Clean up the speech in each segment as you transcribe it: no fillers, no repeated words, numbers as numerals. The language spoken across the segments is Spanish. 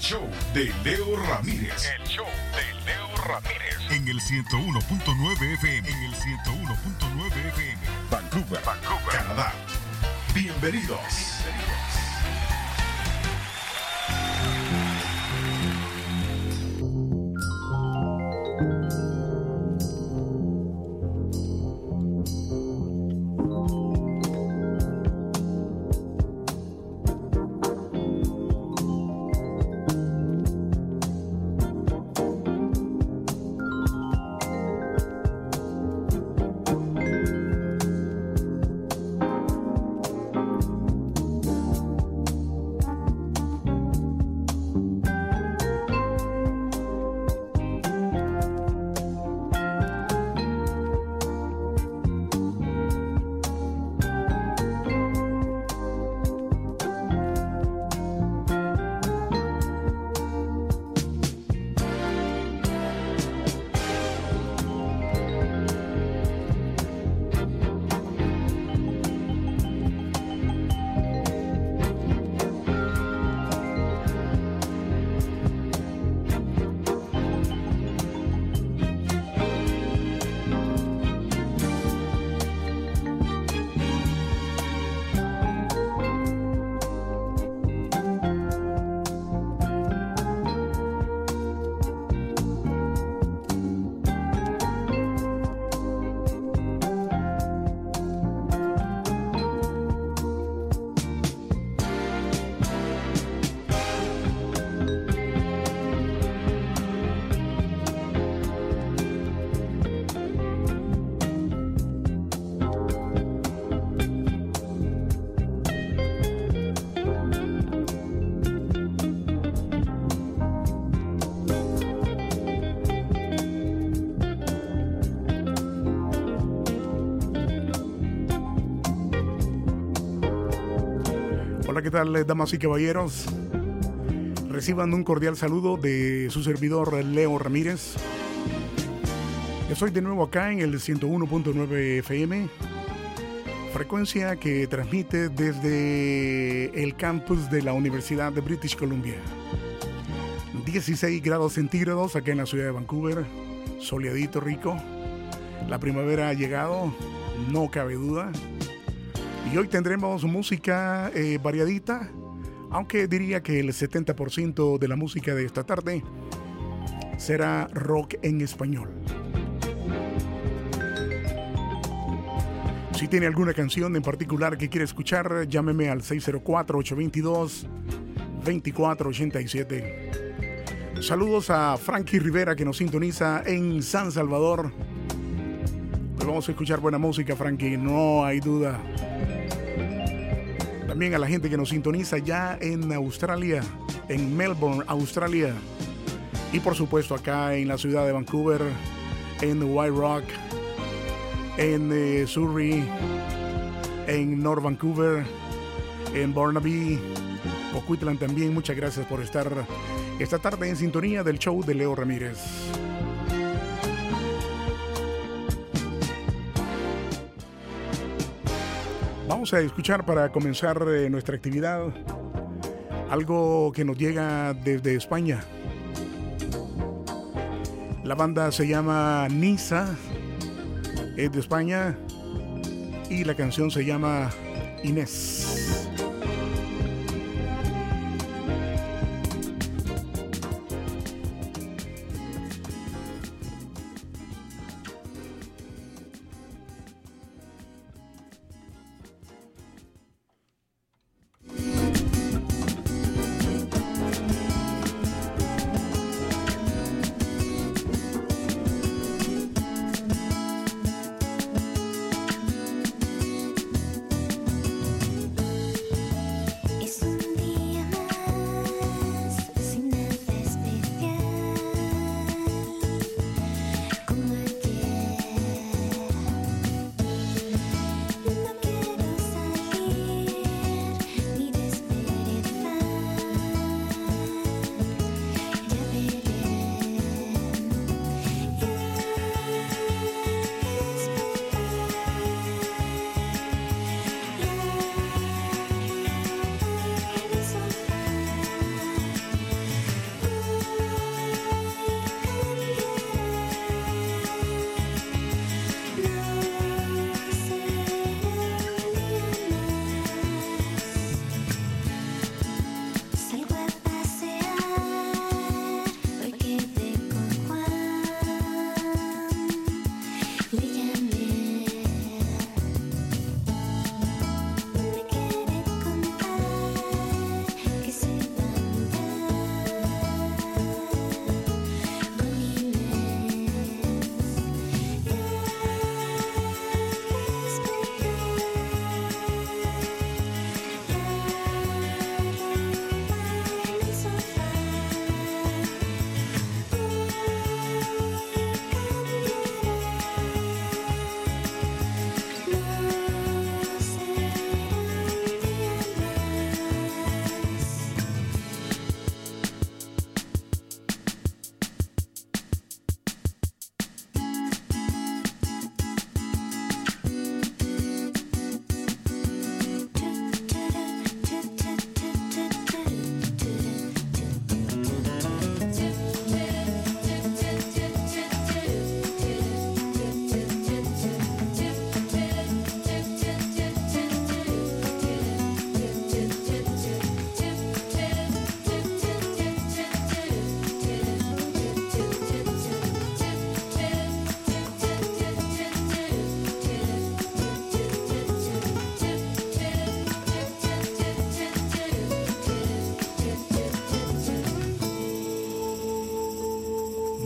show de Leo Ramírez. El show de Leo Ramírez. En el 101.9 FM. En el 101.9 FM. Vancouver, Canadá. Bienvenidos. Hola, ¿qué tal, damas y caballeros? Reciban un cordial saludo de su servidor Leo Ramírez. Estoy de nuevo acá en el 101.9 FM, frecuencia que transmite desde el campus de la Universidad de British Columbia. 16 grados centígrados acá en la ciudad de Vancouver, soleadito rico. La primavera ha llegado, no cabe duda. Y hoy tendremos música variadita, aunque diría que el 70% de la música de esta tarde será rock en español. Si tiene alguna canción en particular que quiere escuchar, llámeme al 604-822-2487. Saludos a Frankie Rivera, que nos sintoniza en San Salvador. Hoy vamos a escuchar buena música, Frankie, no hay duda. También a la gente que nos sintoniza ya en Australia, en Melbourne, Australia. Y por supuesto acá en la ciudad de Vancouver, en White Rock, en Surrey, en North Vancouver, en Burnaby, Coquitlam también. Muchas gracias por estar esta tarde en sintonía del show de Leo Ramírez. Vamos a escuchar para comenzar nuestra actividad algo que nos llega desde España. La banda se llama Nisa, es de España, y la canción se llama Inés.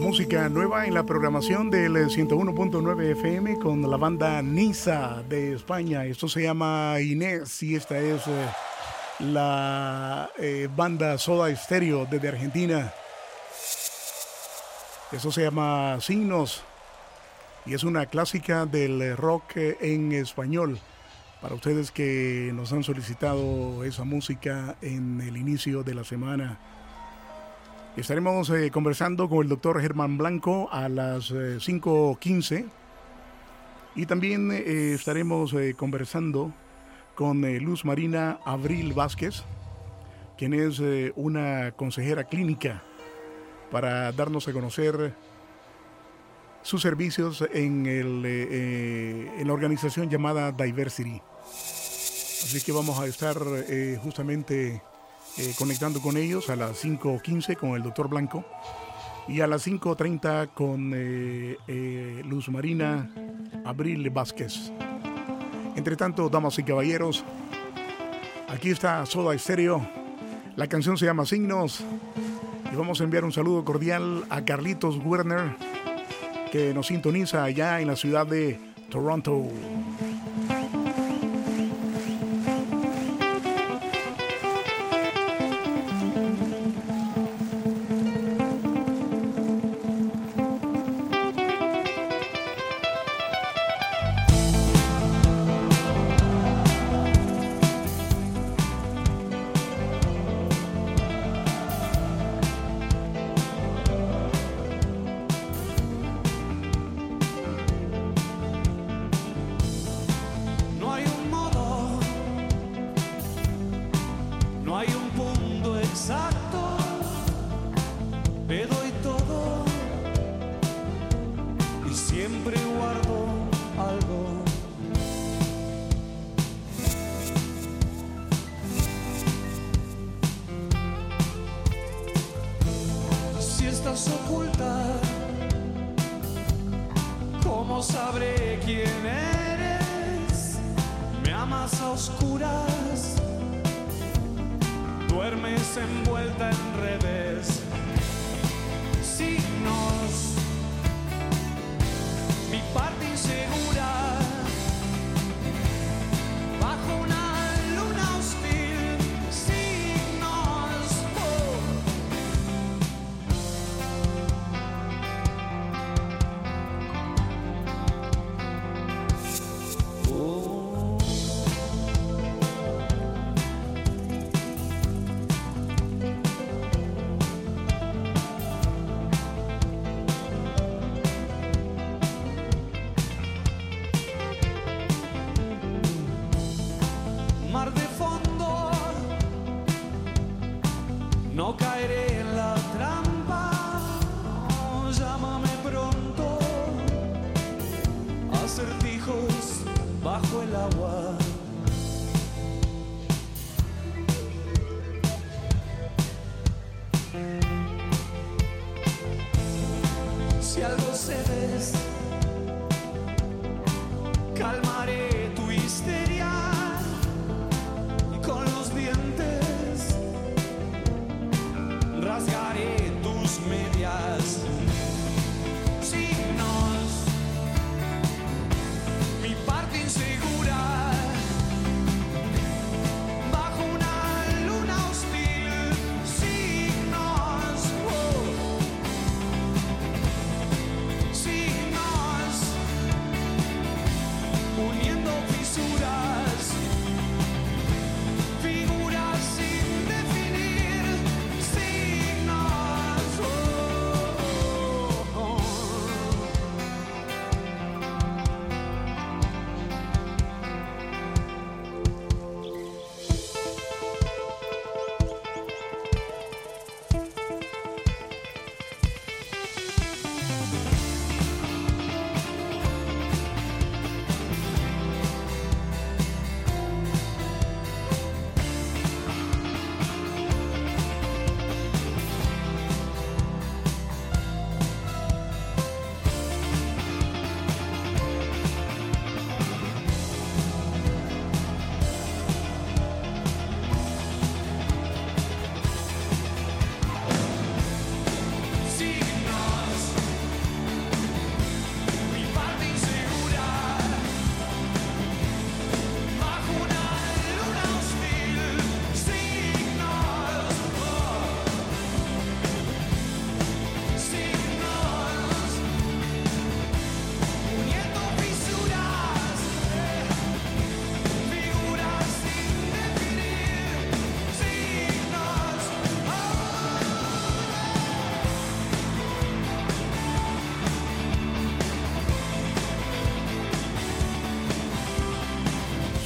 Música nueva en la programación del 101.9 FM con la banda Niza de España. Esto se llama Inés y esta es la banda Soda Stereo desde Argentina. Esto se llama Signos y es una clásica del rock en español. Para ustedes que nos han solicitado esa música en el inicio de la semana. Estaremos conversando con el doctor Germán Blanco a las 5:15 y también estaremos conversando con Luz Marina Abril Vázquez, quien es una consejera clínica, para darnos a conocer sus servicios en la organización llamada Diversity. Así que vamos a estar justamente conectando con ellos a las 5:15 con el doctor Blanco y a las 5:30 con Luz Marina Abril Vázquez. Entre tanto, damas y caballeros, aquí está Soda Stereo. La canción se llama Signos y vamos a enviar un saludo cordial a Carlitos Werner, que nos sintoniza allá en la ciudad de Toronto.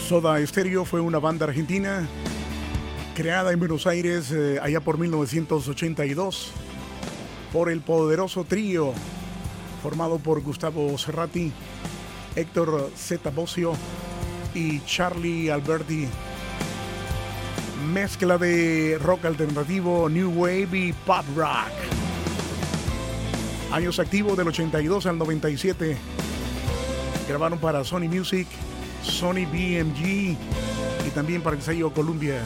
Soda Stereo fue una banda argentina creada en Buenos Aires allá por 1982 por el poderoso trío formado por Gustavo Cerati, Héctor Z. Bossio y Charlie Alberti. Mezcla de rock alternativo, new wave y pop rock. Años activos del 82 al 97. Grabaron para Sony Music, Sony BMG y también para el sello Columbia.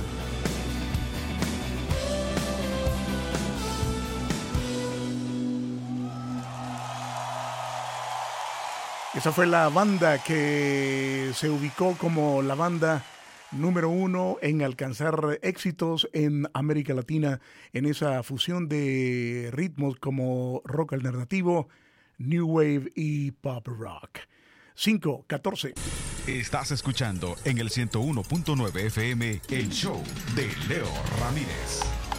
Esa fue la banda que se ubicó como la banda número 1 en alcanzar éxitos en América Latina en esa fusión de ritmos como rock alternativo, new wave y pop rock. 5:14. Estás escuchando en el 101.9 FM el show de Leo Ramírez.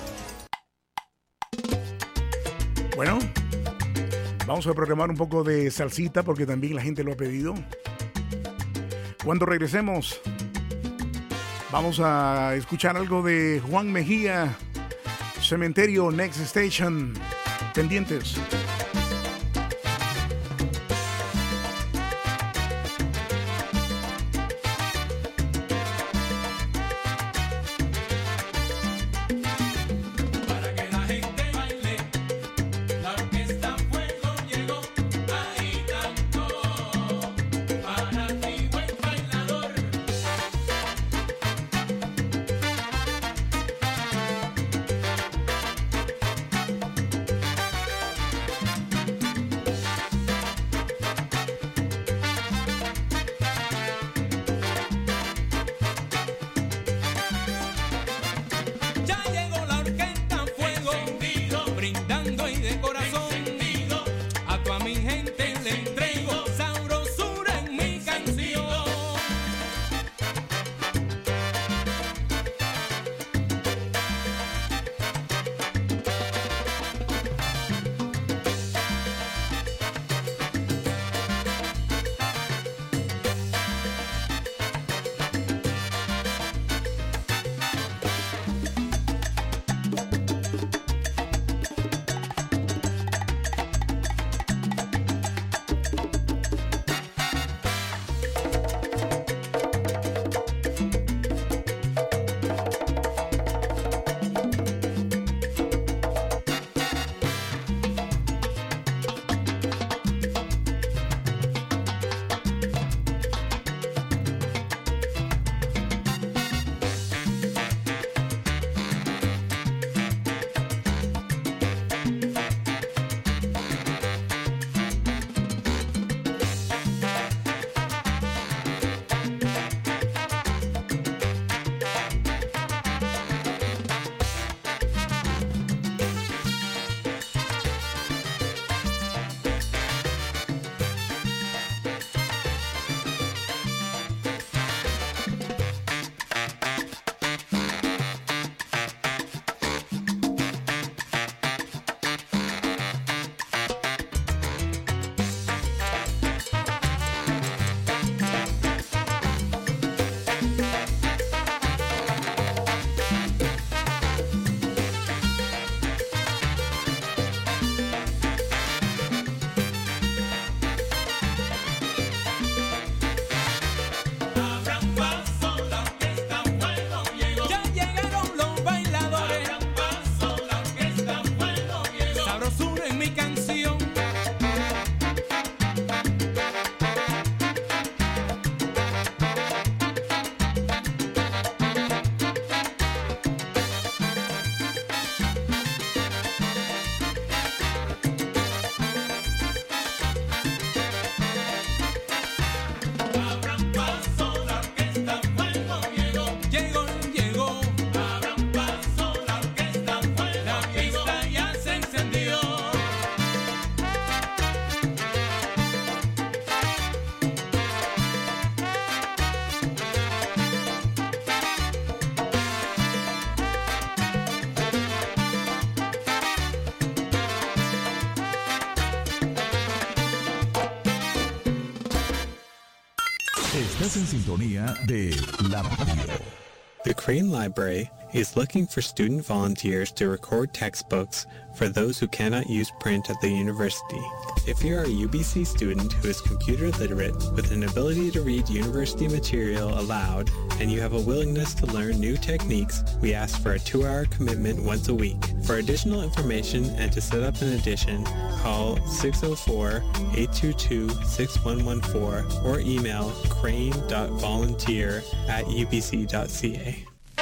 Bueno, vamos a programar un poco de salsita porque también la gente lo ha pedido. Cuando regresemos, vamos a escuchar algo de Juan Mejía, Cementerio Next Station. Pendientes. Estás en sintonía de la radio. The Crane Library is looking for student volunteers to record textbooks for those who cannot use print at the university. If you are a UBC student who is computer literate with an ability to read university material aloud and you have a willingness to learn new techniques, we ask for a 2-hour commitment once a week. For additional information and to set up an edition, call 604-822-6114 or email crane.volunteer@ubc.ca.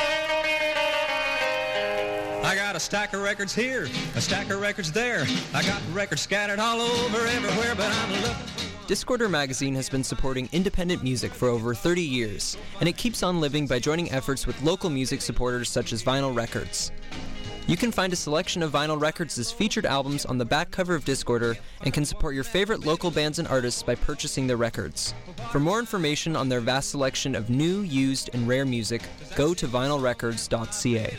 I got a stack of records here, a stack of records there. I got records scattered all over everywhere, but I'm looking. Discorder Magazine has been supporting independent music for over 30 years, and it keeps on living by joining efforts with local music supporters such as Vinyl Records. You can find a selection of Vinyl Records' featured albums on the back cover of Discorder and can support your favorite local bands and artists by purchasing their records. For more information on their vast selection of new, used, and rare music, go to vinylrecords.ca.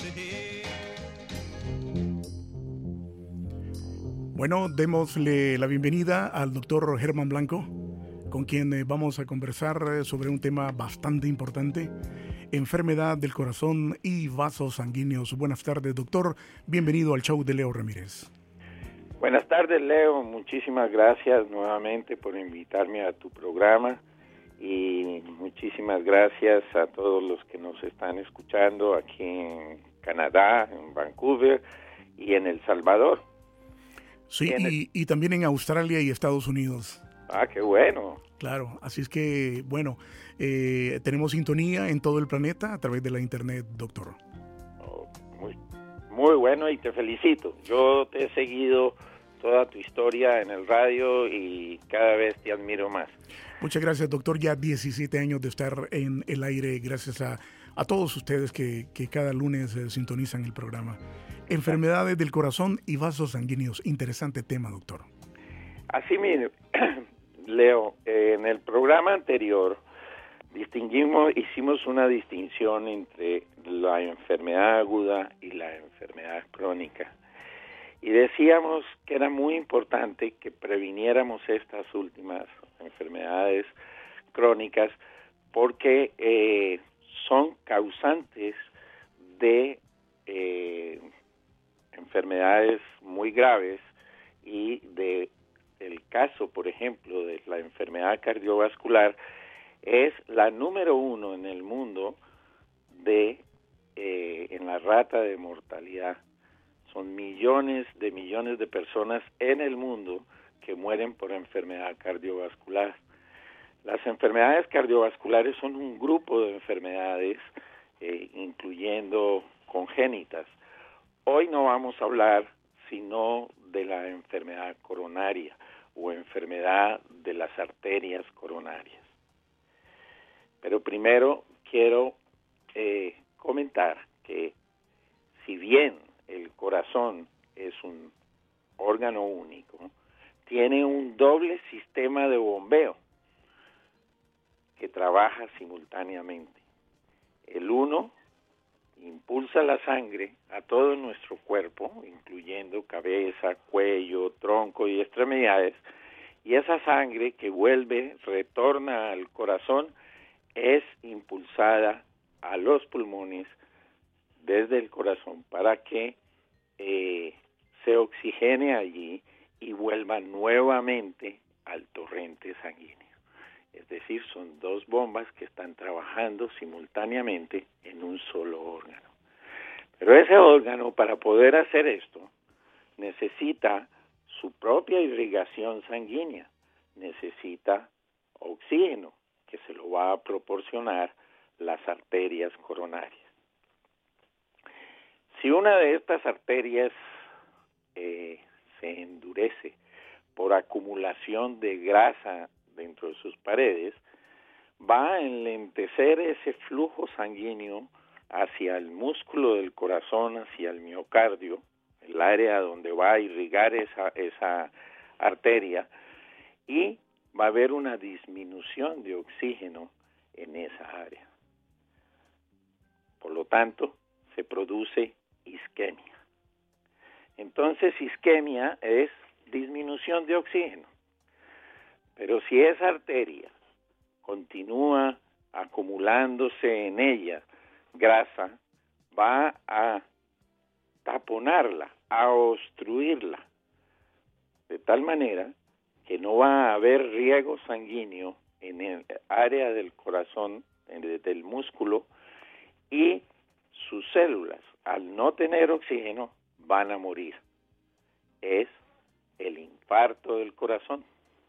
Bueno, démosle la bienvenida al doctor Germán Blanco, con quien vamos a conversar sobre un tema bastante importante, enfermedad del corazón y vasos sanguíneos. Buenas tardes, doctor. Bienvenido al show de Leo Ramírez. Buenas tardes, Leo. Muchísimas gracias nuevamente por invitarme a tu programa y muchísimas gracias a todos los que nos están escuchando aquí en Canadá, en Vancouver y en El Salvador. Sí, y también en Australia y Estados Unidos. Ah, qué bueno. Claro, así es que, bueno, tenemos sintonía en todo el planeta a través de la internet, doctor. Oh, muy bueno y te felicito. Yo te he seguido toda tu historia en el radio y cada vez te admiro más. Muchas gracias, doctor. Ya 17 años de estar en el aire, gracias a todos ustedes que cada lunes sintonizan el programa. Enfermedades del corazón y vasos sanguíneos. Interesante tema, doctor. Así mismo, Leo, en el programa anterior hicimos una distinción entre la enfermedad aguda y la enfermedad crónica. Y decíamos que era muy importante que previniéramos estas últimas enfermedades crónicas porque son causantes de enfermedades muy graves y el caso, por ejemplo, de la enfermedad cardiovascular es la número 1 en el mundo en la rata de mortalidad. Son millones de personas en el mundo que mueren por enfermedad cardiovascular. Las enfermedades cardiovasculares son un grupo de enfermedades, incluyendo congénitas. Hoy no vamos a hablar sino de la enfermedad coronaria o enfermedad de las arterias coronarias. Pero primero quiero comentar que si bien el corazón es un órgano único, tiene un doble sistema de bombeo que trabaja simultáneamente. El uno impulsa la sangre a todo nuestro cuerpo, incluyendo cabeza, cuello, tronco y extremidades, y esa sangre que retorna al corazón, es impulsada a los pulmones desde el corazón para que se oxigene allí y vuelva nuevamente al torrente sanguíneo. Es decir, son dos bombas que están trabajando simultáneamente en un solo órgano. Pero ese órgano, para poder hacer esto, necesita su propia irrigación sanguínea, necesita oxígeno, que se lo va a proporcionar las arterias coronarias. Si una de estas arterias se endurece por acumulación de grasa dentro de sus paredes, va a enlentecer ese flujo sanguíneo hacia el músculo del corazón, hacia el miocardio, el área donde va a irrigar esa arteria, y va a haber una disminución de oxígeno en esa área. Por lo tanto, se produce isquemia. Entonces, isquemia es disminución de oxígeno. Pero si esa arteria continúa acumulándose en ella grasa, va a taponarla, a obstruirla, de tal manera que no va a haber riego sanguíneo en el área del corazón, del músculo, y sus células, al no tener oxígeno, van a morir. Es el infarto del corazón.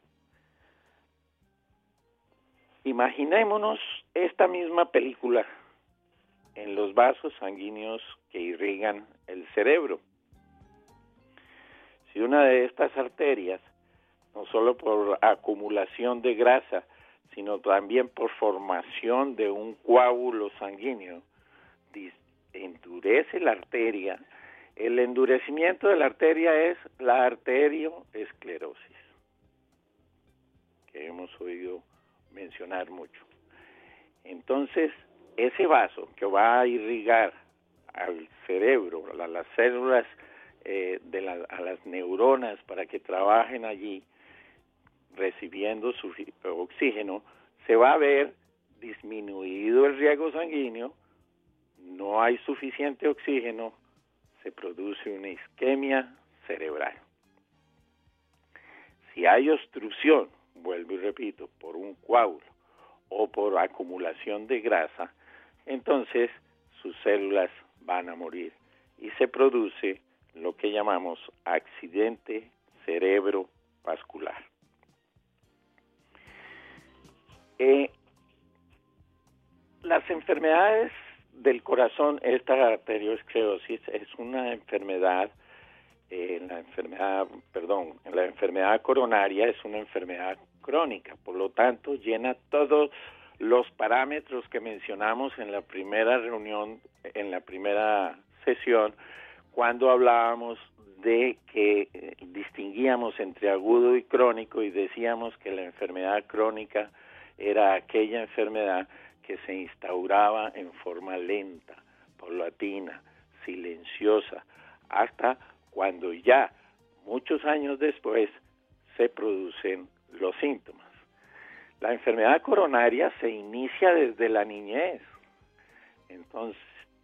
Imaginémonos esta misma película en los vasos sanguíneos que irrigan el cerebro. Si una de estas arterias, no solo por acumulación de grasa, sino también por formación de un coágulo sanguíneo, endurece la arteria, el endurecimiento de la arteria es la arterioesclerosis, que hemos oído mencionar mucho. Entonces, ese vaso que va a irrigar al cerebro, a las células, a las neuronas para que trabajen allí, recibiendo su oxígeno, se va a ver disminuido el riego sanguíneo, no hay suficiente oxígeno, se produce una isquemia cerebral. Si hay obstrucción, vuelvo y repito, por un coágulo o por acumulación de grasa, entonces sus células van a morir y se produce lo que llamamos accidente cerebrovascular. Las enfermedades del corazón, esta arteriosclerosis es una enfermedad, la enfermedad coronaria es una enfermedad crónica, por lo tanto llena todos los parámetros que mencionamos en la primera reunión, en la primera sesión, cuando hablábamos de que distinguíamos entre agudo y crónico y decíamos que la enfermedad crónica era aquella enfermedad que se instauraba en forma lenta, paulatina, silenciosa, hasta cuando ya muchos años después se producen los síntomas. La enfermedad coronaria se inicia desde la niñez. Entonces,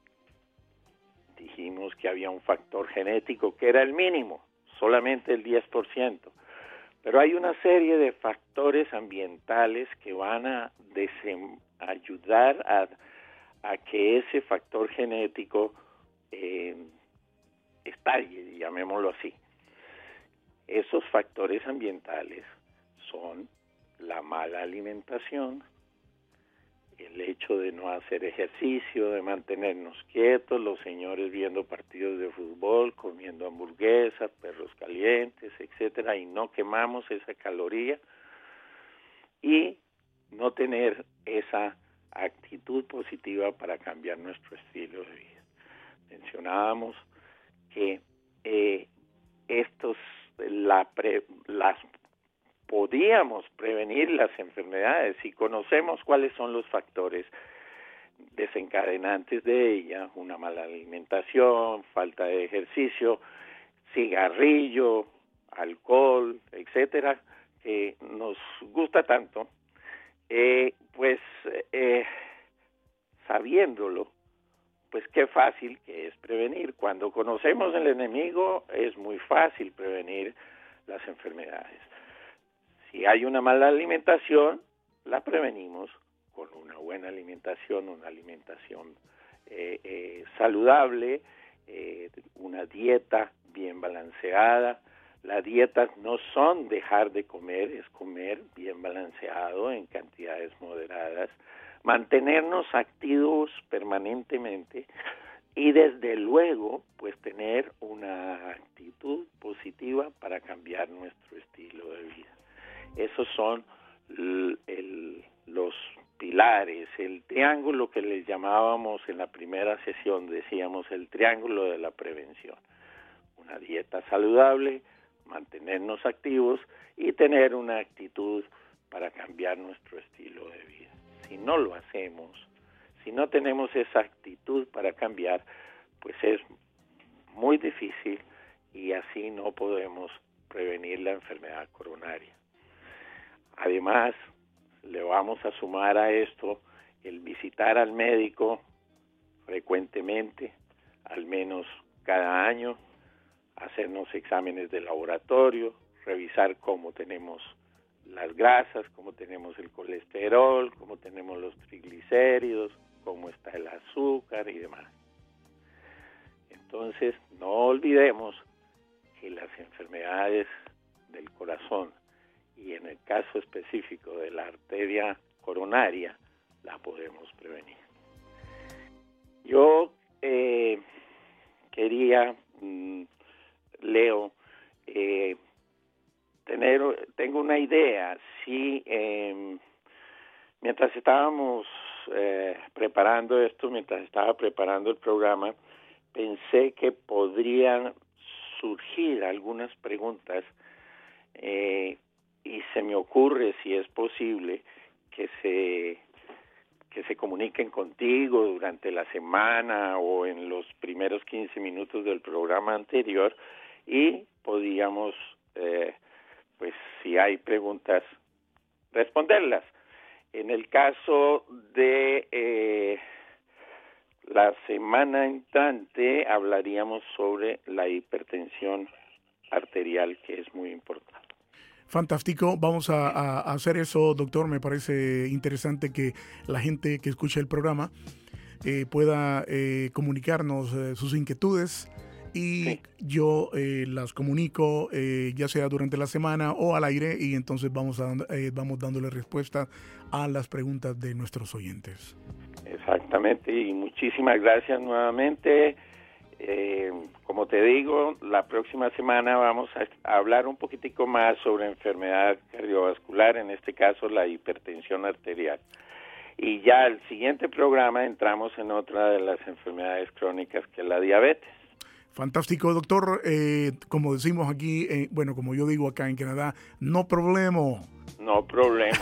dijimos que había un factor genético que era el mínimo, solamente el 10%. Pero hay una serie de factores ambientales que van a ayudar a que ese factor genético estalle, llamémoslo así. Esos factores ambientales son la mala alimentación, el hecho de no hacer ejercicio, de mantenernos quietos, los señores viendo partidos de fútbol, comiendo hamburguesas, perros calientes, etcétera, y no quemamos esa caloría, y no tener esa actitud positiva para cambiar nuestro estilo de vida. Mencionábamos que podíamos prevenir las enfermedades si conocemos cuáles son los factores desencadenantes de ella: una mala alimentación, falta de ejercicio, cigarrillo, alcohol, etcétera, que nos gusta tanto, sabiéndolo, pues qué fácil que es prevenir. Cuando conocemos el enemigo es muy fácil prevenir las enfermedades. Si hay una mala alimentación, la prevenimos con una buena alimentación, una alimentación saludable, una dieta bien balanceada. Las dietas no son dejar de comer, es comer bien balanceado en cantidades moderadas, mantenernos activos permanentemente y desde luego pues tener una actitud positiva para cambiar nuestro estilo de vida. Esos son los pilares, el triángulo que les llamábamos en la primera sesión, decíamos el triángulo de la prevención. Una dieta saludable, mantenernos activos y tener una actitud para cambiar nuestro estilo de vida. Si no lo hacemos, si no tenemos esa actitud para cambiar, pues es muy difícil y así no podemos prevenir la enfermedad coronaria. Además, le vamos a sumar a esto el visitar al médico frecuentemente, al menos cada año, hacernos exámenes de laboratorio, revisar cómo tenemos las grasas, cómo tenemos el colesterol, cómo tenemos los triglicéridos, cómo está el azúcar y demás. Entonces, no olvidemos que las enfermedades del corazón y en el caso específico de la arteria coronaria, la podemos prevenir. Yo quería, Leo, tengo una idea. Si mientras estábamos preparando esto, mientras estaba preparando el programa, pensé que podrían surgir algunas preguntas y se me ocurre, si es posible, que se comuniquen contigo durante la semana o en los primeros 15 minutos del programa anterior y podíamos, pues si hay preguntas, responderlas. En el caso de la semana entrante hablaríamos sobre la hipertensión arterial, que es muy importante. Fantástico, vamos a hacer eso, doctor. Me parece interesante que la gente que escucha el programa pueda comunicarnos sus inquietudes y sí, yo las comunico ya sea durante la semana o al aire y entonces vamos dándole respuesta a las preguntas de nuestros oyentes. Exactamente, y muchísimas gracias nuevamente. Como te digo, la próxima semana vamos a hablar un poquitico más sobre enfermedad cardiovascular, en este caso la hipertensión arterial. Y ya el siguiente programa entramos en otra de las enfermedades crónicas, que es la diabetes. Fantástico, doctor. Como decimos aquí, como yo digo acá en Canadá, no problema. No problema.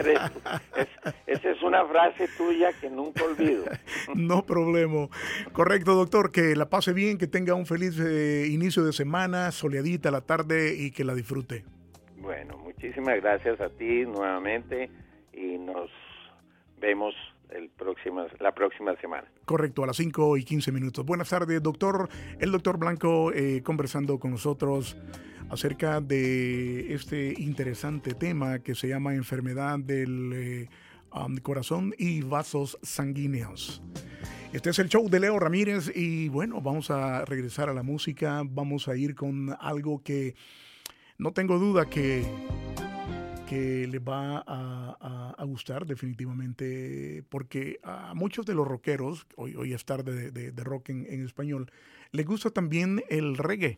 Esa es una frase tuya que nunca olvido. No problema. Correcto, doctor. Que la pase bien, que tenga un feliz inicio de semana, soleadita la tarde y que la disfrute. Bueno, muchísimas gracias a ti nuevamente y nos vemos la próxima semana. Correcto, a las 5:15. Buenas tardes, doctor. El doctor Blanco conversando con nosotros acerca de este interesante tema que se llama enfermedad del corazón y vasos sanguíneos. Este es el show de Leo Ramírez y bueno, vamos a regresar a la música. Vamos a ir con algo que no tengo duda que le va a gustar definitivamente, porque a muchos de los rockeros, hoy es tarde de rock en español, les gusta también el reggae.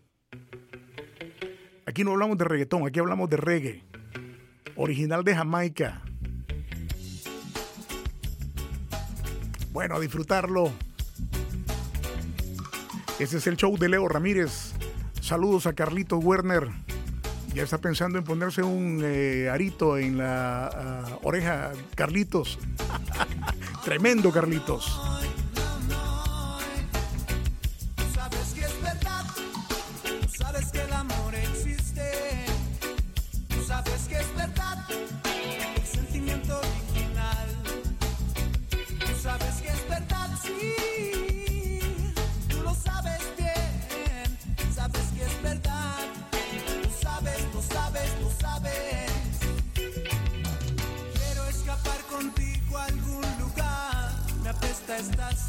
Aquí no hablamos de reggaetón, aquí hablamos de reggae, original de Jamaica. Bueno, a disfrutarlo. Ese es el show de Leo Ramírez. Saludos a Carlitos Werner. Ya está pensando en ponerse un arito en la oreja, Carlitos. Tremendo, Carlitos. Tú sabes que es verdad, tú sabes que el amor existe, tú sabes que es verdad, el sentimiento original, tú sabes que es verdad, sí, tú lo sabes bien, sabes que es verdad. Lo sabes. Quiero escapar contigo a algún lugar. Me apesta esta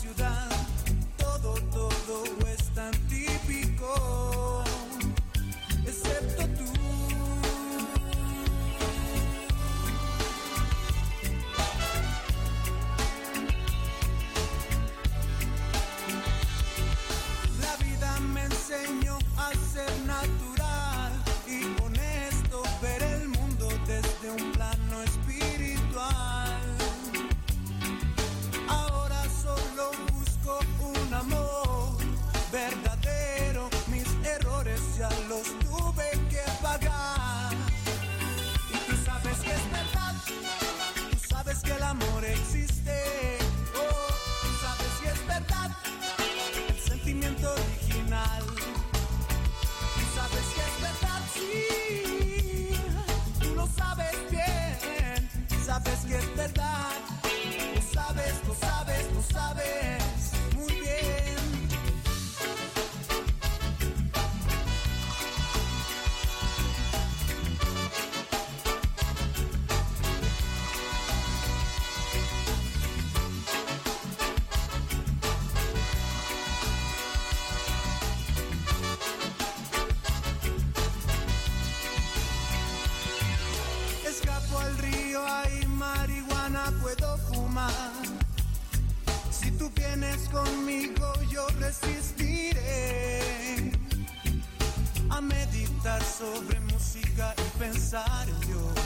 más. Si tú vienes conmigo, yo resistiré a meditar sobre música y pensar en Dios.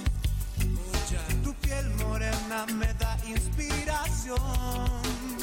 Tu piel morena me da inspiración.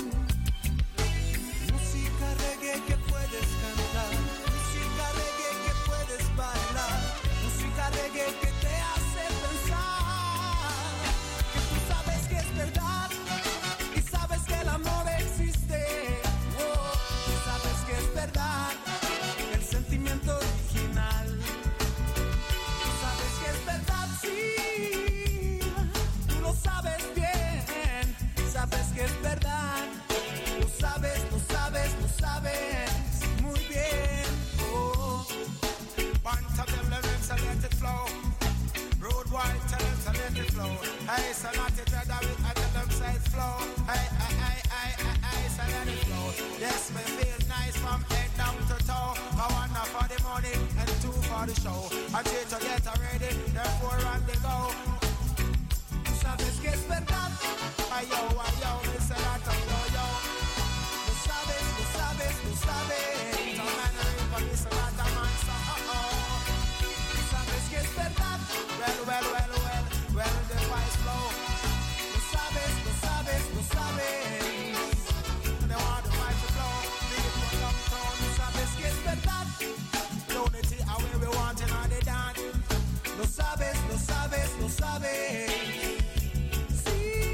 Música reggae que puedes cantar, música reggae que puedes bailar, música reggae que te hace pensar que tú sabes que es verdad y sabes que el amor existe. Oh, tú sabes que es verdad, el sentimiento original. Tú sabes que es verdad, sí. Tú lo sabes bien, sabes que es verdad. Lo sabes, lo sabes, lo sabes muy bien. Oh. Bunch of them lyrics and let it flow. Road wide, tell them to let it flow. Hey, so not it red of it, I tell them say it flow. Hey, so let it flow. Yes, me feel nice from head down to toe. I want one for the money and two for the show. I three to get ready, therefore run the go. Tú sabes que es verdad. Ayo, me say that yo. Lo sabes, lo sabes, lo sabes. No man, everybody say that a man, so Tú sabes que es verdad. Well, the voice flow. Lo sabes, lo sabes, lo sabes. They want the voice to flow. People come down. Tú sabes que es verdad. Unity, away we want in all the dance. Lo sabes, lo sabes, lo sabes. Sí.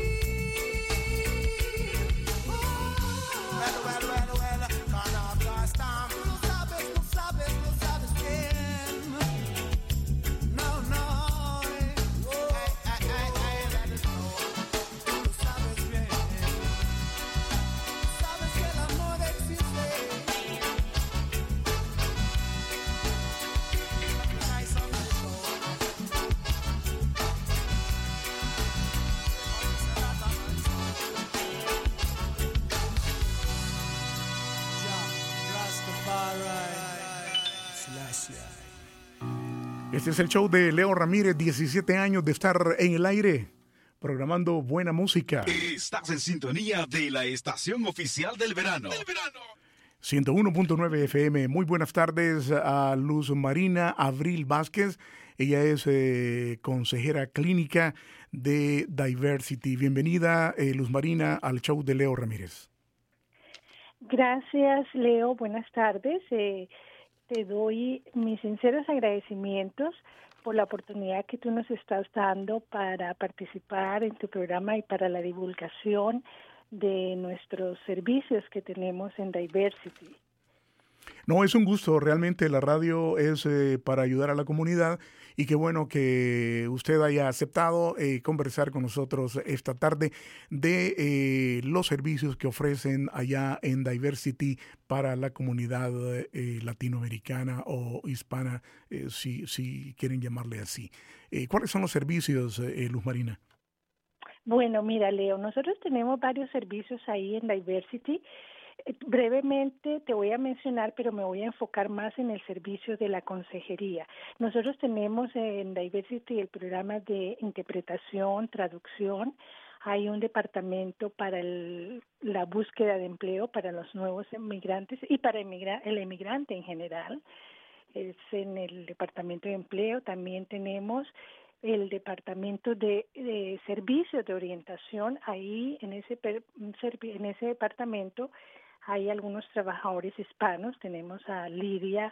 Oh. Well, gonna blast time. Lo sabes, lo sabes, lo sabes bien. No. Oh. Hey, let it go. Lo sabes bien. Sabes que el amor existe. Nice on the show. Este es el show de Leo Ramírez, 17 años de estar en el aire, programando buena música. Estás en sintonía de la estación oficial del verano. 101.9 FM. Muy buenas tardes a Luz Marina Abril Vázquez. Ella es consejera clínica de Diversity. Bienvenida, Luz Marina, al show de Leo Ramírez. Gracias, Leo. Buenas tardes. Te doy mis sinceros agradecimientos por la oportunidad que tú nos estás dando para participar en tu programa y para la divulgación de nuestros servicios que tenemos en Diversity. No, es un gusto. Realmente la radio es para ayudar a la comunidad y qué bueno que usted haya aceptado conversar con nosotros esta tarde de los servicios que ofrecen allá en Diversity para la comunidad latinoamericana o hispana, si quieren llamarle así. ¿Cuáles son los servicios, Luz Marina? Bueno, mira, Leo, nosotros tenemos varios servicios ahí en Diversity. Brevemente te voy a mencionar, pero me voy a enfocar más en el servicio de la consejería. Nosotros tenemos en Diversity el programa de interpretación, traducción. Hay un departamento para la búsqueda de empleo para los nuevos inmigrantes y para el inmigrante en general. Es en el departamento de empleo. También tenemos el departamento de servicios de orientación. Ahí en ese departamento hay algunos trabajadores hispanos. Tenemos a Lidia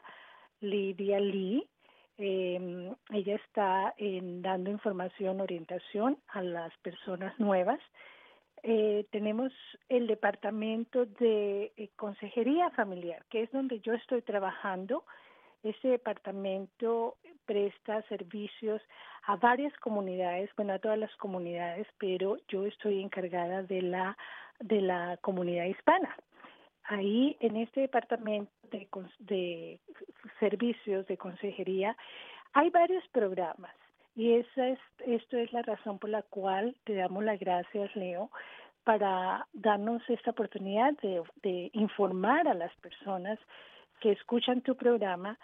Lee. Ella está dando información, orientación a las personas nuevas. Tenemos el departamento de consejería familiar, que es donde yo estoy trabajando. Ese departamento presta servicios a varias comunidades, bueno, a todas las comunidades, pero yo estoy encargada de la comunidad hispana. Ahí, en este departamento de servicios de consejería, hay varios programas y esto es la razón por la cual te damos las gracias, Leo, para darnos esta oportunidad de informar a las personas que escuchan tu programa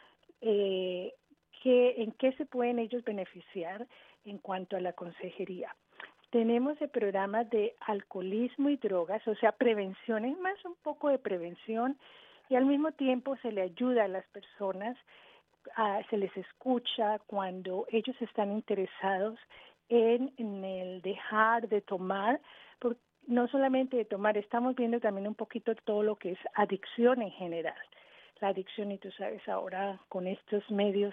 en qué se pueden ellos beneficiar en cuanto a la consejería. Tenemos el programa de alcoholismo y drogas, o sea, prevención, es más un poco de prevención y al mismo tiempo se le ayuda a las personas, se les escucha cuando ellos están interesados en el dejar de tomar, porque no solamente de tomar, estamos viendo también un poquito todo lo que es adicción en general. La adicción, y tú sabes, ahora con estos medios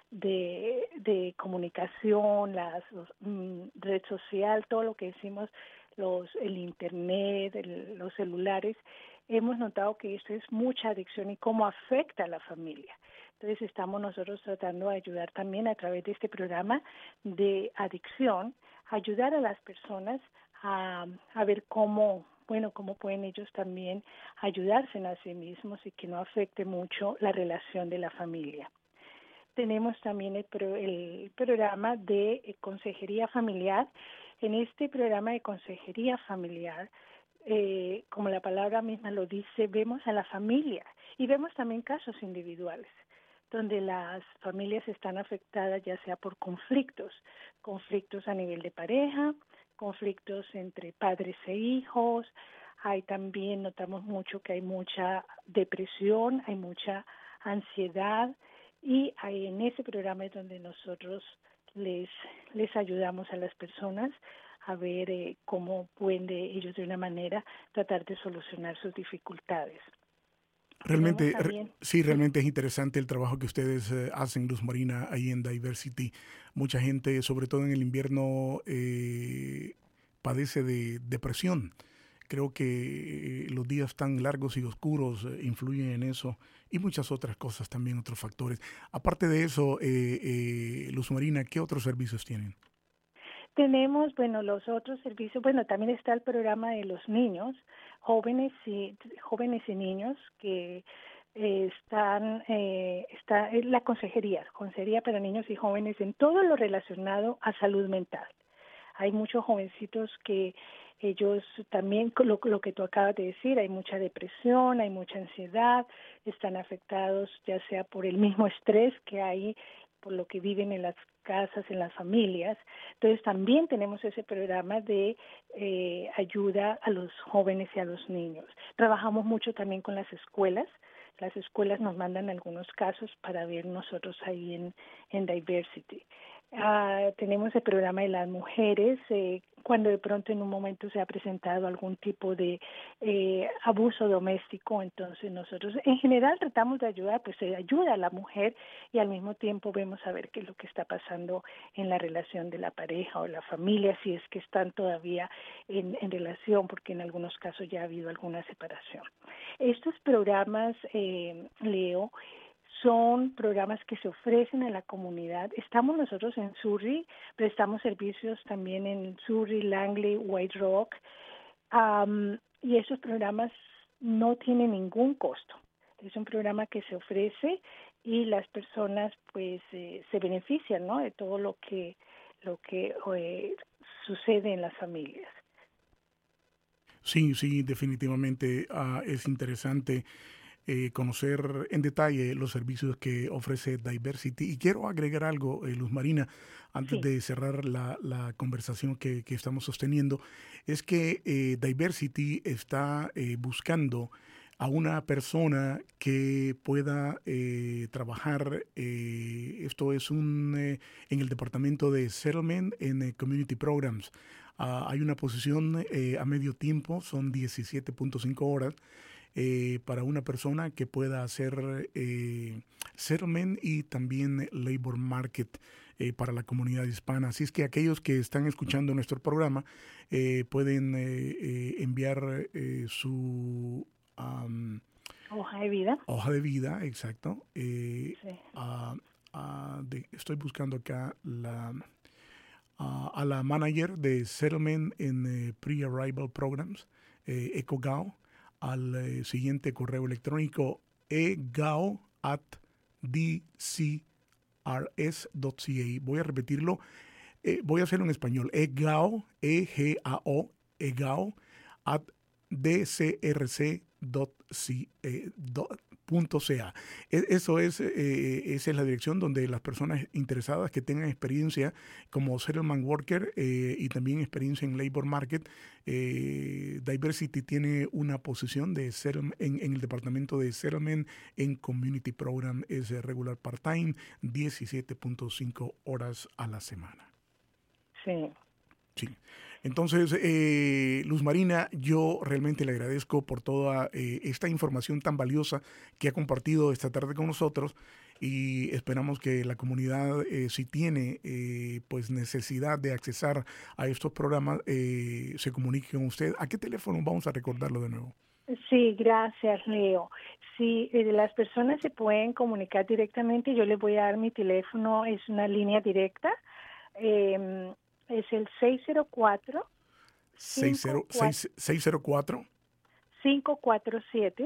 de comunicación, red social, todo lo que decimos, el internet, los celulares, hemos notado que esto es mucha adicción y cómo afecta a la familia. Entonces estamos nosotros tratando de ayudar también a través de este programa de adicción, ayudar a las personas a ver cómo pueden ellos también ayudarse a sí mismos y que no afecte mucho la relación de la familia. Tenemos también el programa de consejería familiar. En este programa de consejería familiar, como la palabra misma lo dice, vemos a la familia y vemos también casos individuales donde las familias están afectadas ya sea por conflictos a nivel de pareja, conflictos entre padres e hijos. Notamos mucho que hay mucha depresión, hay mucha ansiedad, y en ese programa es donde nosotros les ayudamos a las personas a ver cómo pueden ellos de una manera tratar de solucionar sus dificultades. Realmente, realmente es interesante el trabajo que ustedes hacen, Luz Marina, ahí en Diversity. Mucha gente, sobre todo en el invierno, padece de depresión. Creo que los días tan largos y oscuros influyen en eso y muchas otras cosas también, otros factores. Aparte de eso, Luz Marina, ¿qué otros servicios tienen? Tenemos, los otros servicios, también está el programa de los niños, jóvenes y niños que está la consejería para niños y jóvenes en todo lo relacionado a salud mental. Hay muchos jovencitos que ellos también, lo que tú acabas de decir, hay mucha depresión, hay mucha ansiedad, están afectados ya sea por el mismo estrés que hay, por lo que viven en las casas, en las familias. Entonces también tenemos ese programa de ayuda a los jóvenes y a los niños. Trabajamos mucho también con las escuelas. Las escuelas nos mandan algunos casos para ver nosotros ahí en Diversity. Tenemos el programa de las mujeres, cuando de pronto en un momento se ha presentado algún tipo de abuso doméstico, entonces nosotros en general tratamos de ayudar, pues se ayuda a la mujer y al mismo tiempo vemos a ver qué es lo que está pasando en la relación de la pareja o la familia, si es que están todavía en relación, porque en algunos casos ya ha habido alguna separación. Estos programas, Leo, son programas que se ofrecen a la comunidad. Estamos nosotros en Surrey, prestamos servicios también en Surrey, Langley, White Rock, y esos programas no tienen ningún costo. Es un programa que se ofrece y las personas pues se benefician, ¿no?, de todo lo que sucede en las familias. Sí, definitivamente es interesante conocer en detalle los servicios que ofrece Diversity. Y quiero agregar algo, Luz Marina, antes de cerrar la conversación que estamos sosteniendo, es que Diversity está buscando a una persona que pueda trabajar, esto es en el departamento de Settlement en Community Programs. Hay una posición a medio tiempo, son 17.5 horas, para una persona que pueda hacer settlement y también labor market para la comunidad hispana. Así es que aquellos que están escuchando nuestro programa pueden enviar su hoja de vida. Hoja de vida, exacto. Estoy buscando acá a la manager de Settlement en Pre-Arrival Programs, Echo Gao, al siguiente correo electrónico egao@dcrs.ca. Voy a repetirlo, voy a hacerlo en español. egao, egao@dcrc.ca. Eso es, esa es la dirección donde las personas interesadas que tengan experiencia como settlement worker y también experiencia en labor market, Diversity tiene una posición de en el departamento de settlement en community program, es regular part-time, 17.5 horas a la semana. Sí. Sí. Entonces, Luz Marina, yo realmente le agradezco por toda esta información tan valiosa que ha compartido esta tarde con nosotros y esperamos que la comunidad, si tiene pues necesidad de accesar a estos programas, se comunique con usted. ¿A qué teléfono? Vamos a recordarlo de nuevo. Sí, gracias, Leo. Si las personas se pueden comunicar directamente, yo les voy a dar mi teléfono, es una línea directa. Es el 604 604 547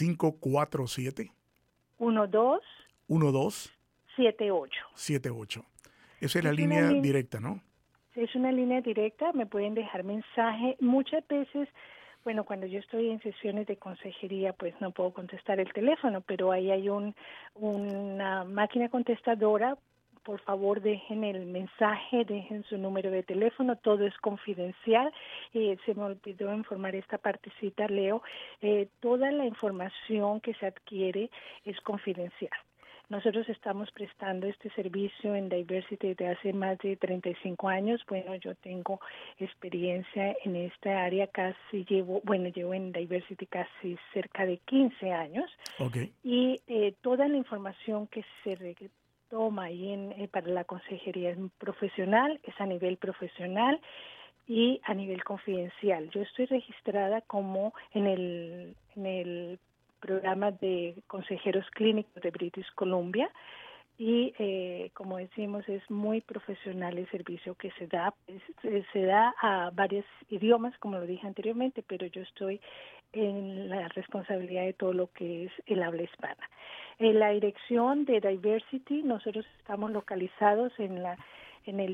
1278. Esa es la línea directa, ¿no? Es una línea directa, me pueden dejar mensaje. Muchas veces, bueno, cuando yo estoy en sesiones de consejería, pues no puedo contestar el teléfono, pero ahí hay una máquina contestadora. Por favor, dejen el mensaje, dejen su número de teléfono, todo es confidencial. Se me olvidó informar esta partecita, Leo. Toda la información que se adquiere es confidencial. Nosotros estamos prestando este servicio en Diversity desde hace más de 35 años. Bueno, yo tengo experiencia en esta área, llevo en Diversity casi cerca de 15 años. Okay. Y toda la información que se toma ahí para la consejería es profesional, es a nivel profesional y a nivel confidencial. Yo estoy registrada como en el programa de consejeros clínicos de British Columbia y como decimos es muy profesional el servicio que se da. Se da a varios idiomas, como lo dije anteriormente, pero yo estoy en la responsabilidad de todo lo que es el habla hispana. En la dirección de Diversity, nosotros estamos localizados en el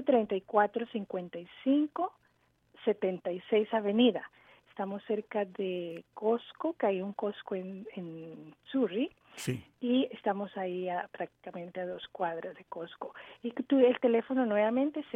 13455 76 Avenida. Estamos cerca de Costco, que hay un Costco en Surrey. Sí. Y estamos ahí prácticamente a 2 cuadras de Costco. Y el teléfono nuevamente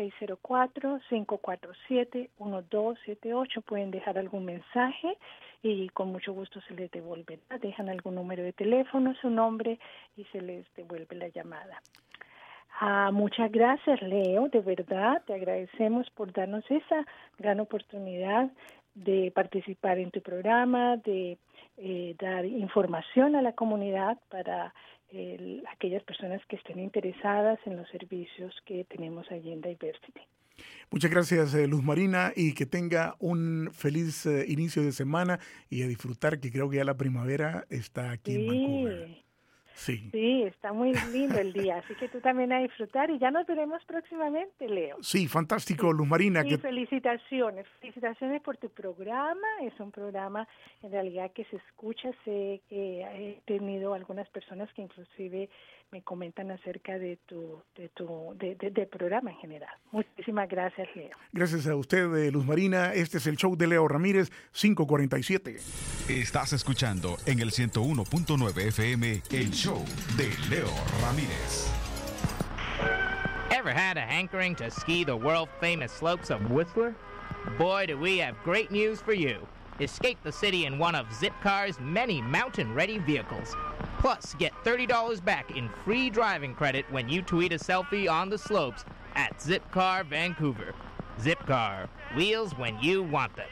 604-547-1278. Pueden dejar algún mensaje y con mucho gusto se les devolverá. Dejan algún número de teléfono, su nombre y se les devuelve la llamada. Muchas gracias, Leo. De verdad, te agradecemos por darnos esa gran oportunidad de participar en tu programa, de dar información a la comunidad para aquellas personas que estén interesadas en los servicios que tenemos allí en Diversity. Muchas gracias, Luz Marina, y que tenga un feliz inicio de semana y a disfrutar, que creo que ya la primavera está aquí en Vancouver. Sí, está muy lindo el día, así que tú también a disfrutar y ya nos veremos próximamente, Leo. Sí, fantástico, Luz Marina. Y felicitaciones por tu programa. Es un programa en realidad que se escucha. Sé que he tenido algunas personas que inclusive me comentan acerca de tu programa en general. Muchísimas gracias, Leo. Gracias a usted, Luz Marina. Este es el show de Leo Ramírez, 547. Estás escuchando en el 101.9 FM el show de Leo Ramírez. Ever had a hankering to ski the world-famous slopes of Whistler? Boy, do we have great news for you. Escape the city in one of Zipcar's many mountain-ready vehicles. Plus, get $30 back in free driving credit when you tweet a selfie on the slopes at Zipcar Vancouver. Zipcar, wheels when you want them.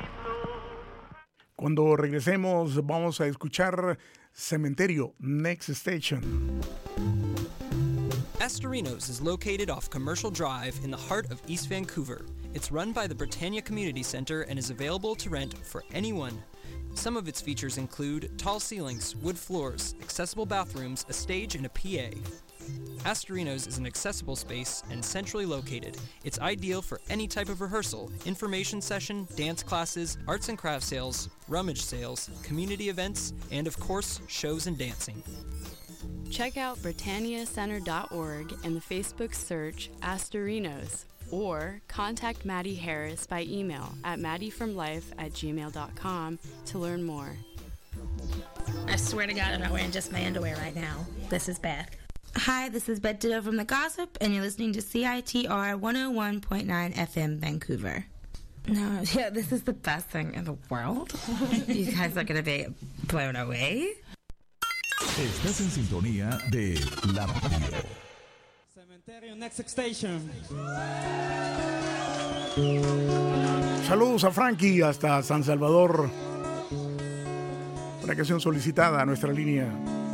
Cuando regresemos vamos a escuchar Cementerio, Next Station. Astorinos is located off Commercial Drive in the heart of East Vancouver. It's run by the Britannia Community Center and is available to rent for anyone. Some of its features include tall ceilings, wood floors, accessible bathrooms, a stage, and a PA. Astorinos is an accessible space and centrally located. It's ideal for any type of rehearsal, information session, dance classes, arts and crafts sales, rummage sales, community events, and of course, shows and dancing. Check out BritanniaCenter.org and the Facebook search Astorinos, or contact Maddie Harris by email at maddiefromlife@gmail.com to learn more. I swear to God, I'm not wearing just my underwear right now. This is bad. Hi, this is Bette Ditto from The Gossip, and you're listening to CITR 101.9 FM Vancouver. No, yeah, this is the best thing in the world. You guys are going to be blown away. Estás en sintonía de la radio. Cementerio Next Station. Saludos a Frankie hasta San Salvador. Una canción solicitada a nuestra línea.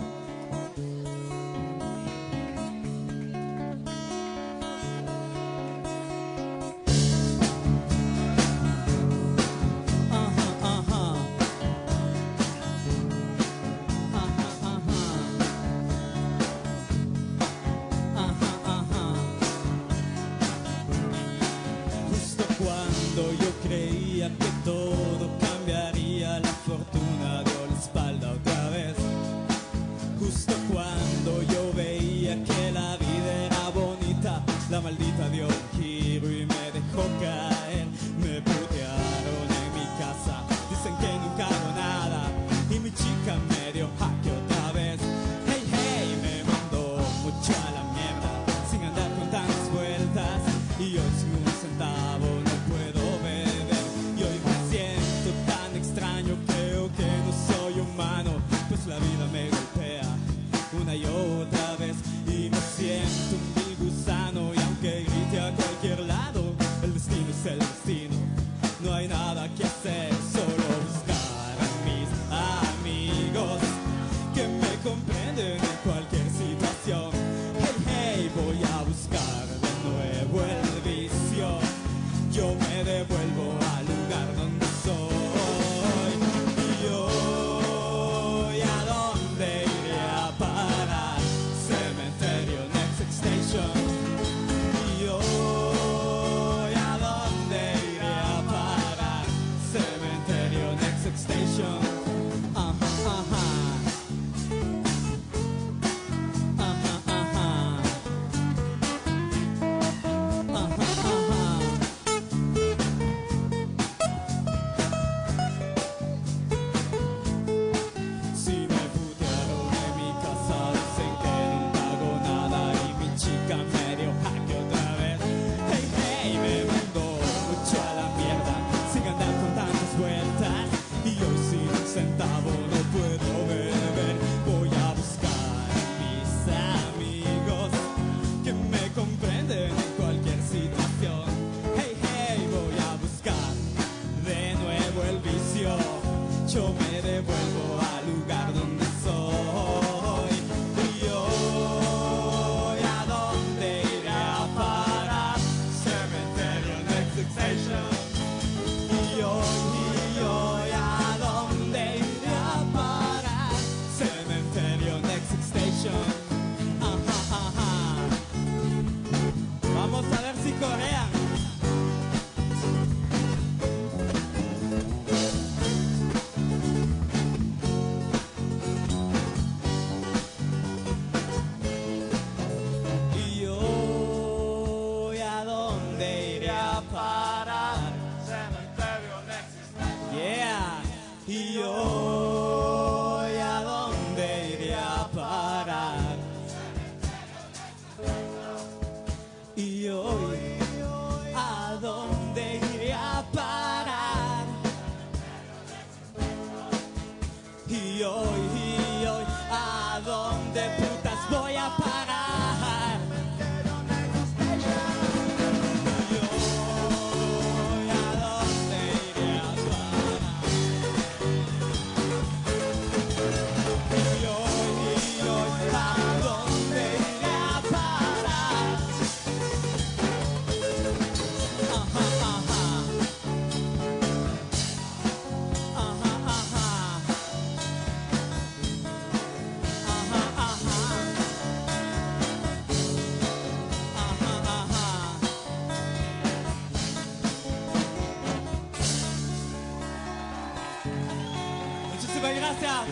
Gracias.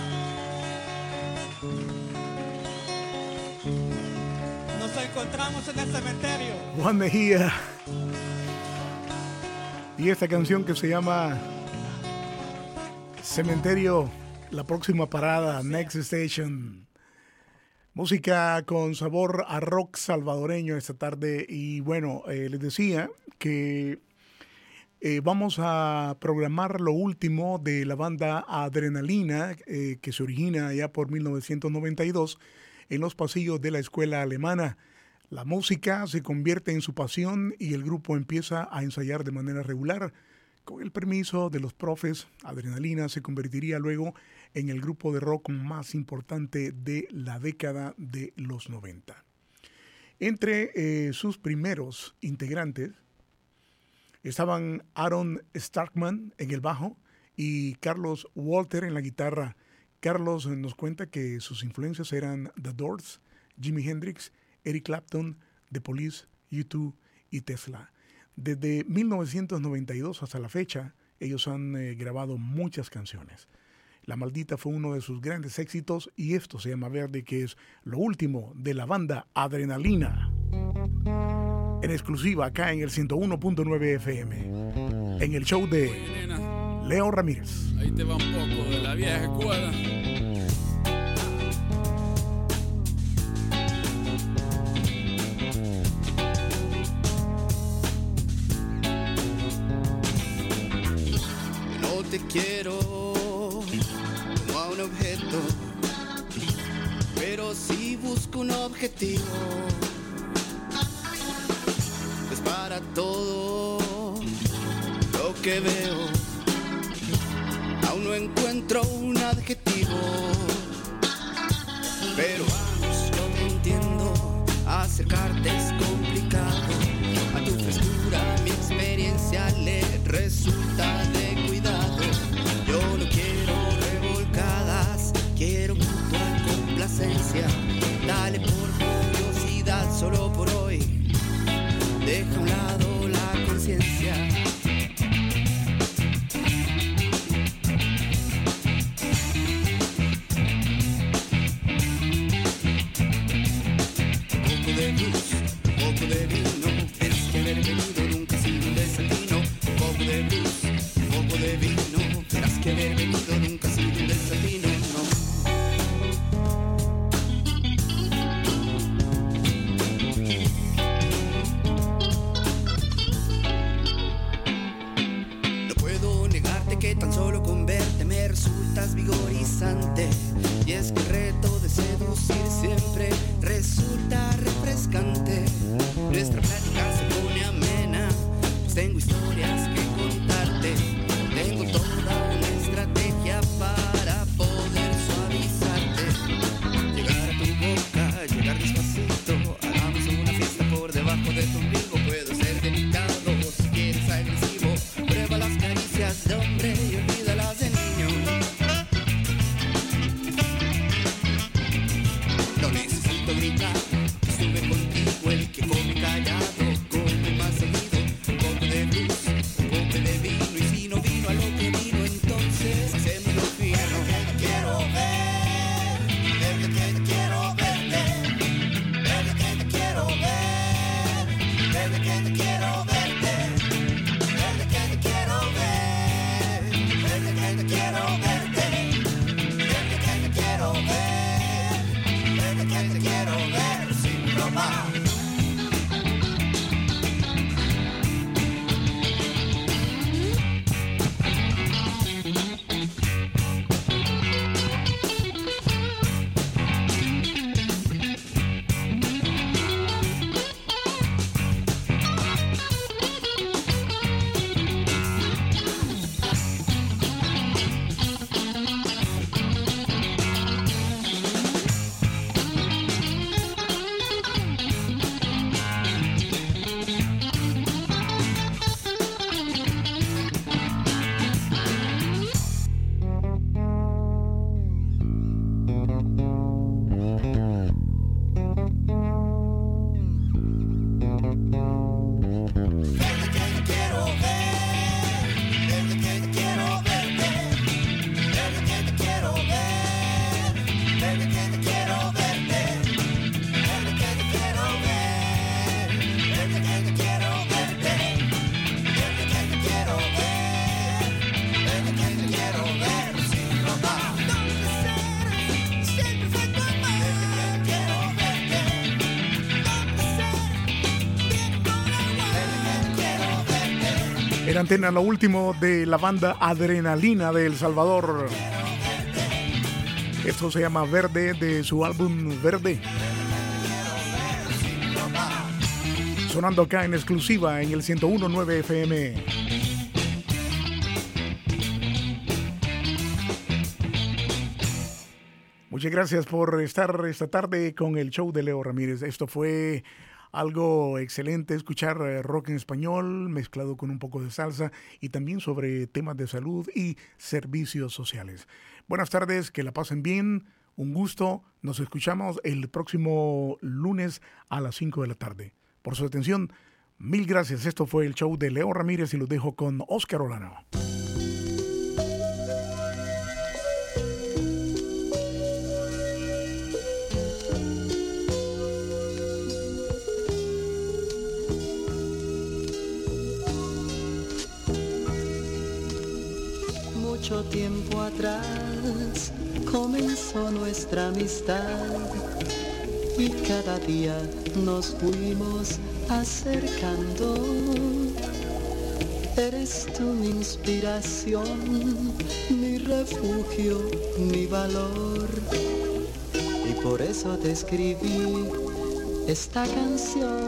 Nos encontramos en el cementerio. Juan Mejía. Y esta canción que se llama Cementerio La próxima parada, Next Station. Música con sabor a rock salvadoreño esta tarde. Y bueno, les decía que vamos a programar lo último de la banda Adrenalina, que se origina ya por 1992 en los pasillos de la escuela alemana. La música se convierte en su pasión y el grupo empieza a ensayar de manera regular. Con el permiso de los profes, Adrenalina se convertiría luego en el grupo de rock más importante de la década de los 90. Entre sus primeros integrantes estaban Aaron Starkman en el bajo y Carlos Walter en la guitarra. Carlos nos cuenta que sus influencias eran The Doors, Jimi Hendrix, Eric Clapton, The Police, U2 y Tesla. Desde 1992 hasta la fecha, ellos han grabado muchas canciones. La Maldita fue uno de sus grandes éxitos y esto se llama Verde, que es lo último de la banda Adrenalina. En exclusiva acá en el 101.9 FM, en el show de Leo Ramírez. Ahí te va un poco de la vieja escuela. No te quiero como a un objeto, pero sí busco un objetivo. Es para todo lo que veo, aún no encuentro un adjetivo. Pero vamos, yo te entiendo, acercarte es complicado. A tu frescura mi experiencia le resulta de cuidado. Yo no quiero revolcadas, quiero mutua complacencia. Dale por curiosidad, solo por hoy, deja a un lado la conciencia. Vigorizante, y es que el reto de seducir siempre resulta refrescante. Nuestra plática se pone amena, pues tengo historias que contarte. Tengo toda una estrategia para poder suavizarte. Llegar a tu boca, llegar despacito. Hagamos una fiesta por debajo de tu ombligo. Puedo ser delicado si quieres agresivo. Prueba las caricias de hombre y olvídalas de niño. Estuve contigo, el que come callado, come más seguido. Un poco de blues, un poco de vino, y si no vino a lo que vino, entonces hacemos lo fino. Verde que te quiero ver, verde que te quiero verte, verde que te quiero ver, verde que te quiero ver. En antena, lo último de la banda Adrenalina de El Salvador. Esto se llama Verde, de su álbum Verde. Sonando acá en exclusiva en el 101.9 FM. Muchas gracias por estar esta tarde con el show de Leo Ramírez. Esto fue algo excelente, escuchar rock en español mezclado con un poco de salsa y también sobre temas de salud y servicios sociales. Buenas tardes, que la pasen bien, un gusto. Nos escuchamos el próximo lunes a las 5 de la tarde. Por su atención, mil gracias. Esto fue el show de Leo Ramírez y los dejo con Oscar Olano. Mucho tiempo atrás comenzó nuestra amistad y cada día nos fuimos acercando. Eres tú mi inspiración, mi refugio, mi valor, y por eso te escribí esta canción.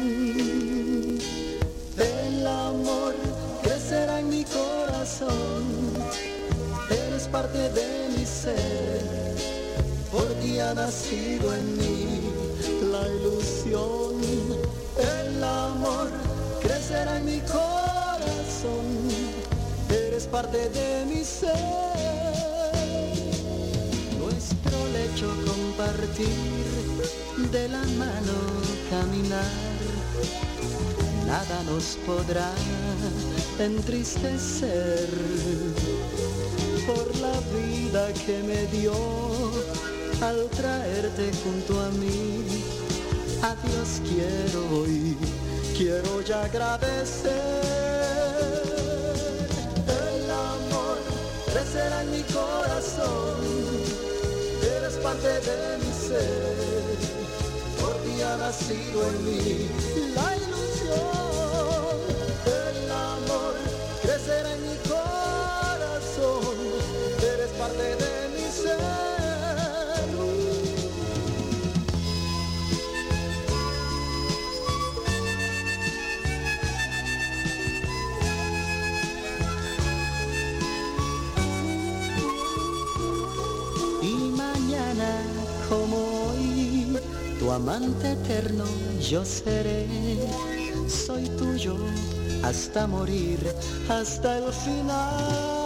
El amor crecerá en mi corazón, eres parte de mi ser, por ti ha nacido en mí la ilusión. El amor crecerá en mi corazón, eres parte de mi ser. Nuestro lecho compartir, de la mano caminar, nada nos podrá entristecer. Por la vida que me dio al traerte junto a mí, a Dios quiero hoy, quiero ya agradecer. El amor crecerá en mi corazón, eres parte de mi ser, por ti ha nacido en mí la ilusión. El amor crecerá en mi corazón, eres parte de mi ser. Y mañana como hoy, tu amante eterno yo seré. Soy tuyo hasta morir, hasta el final.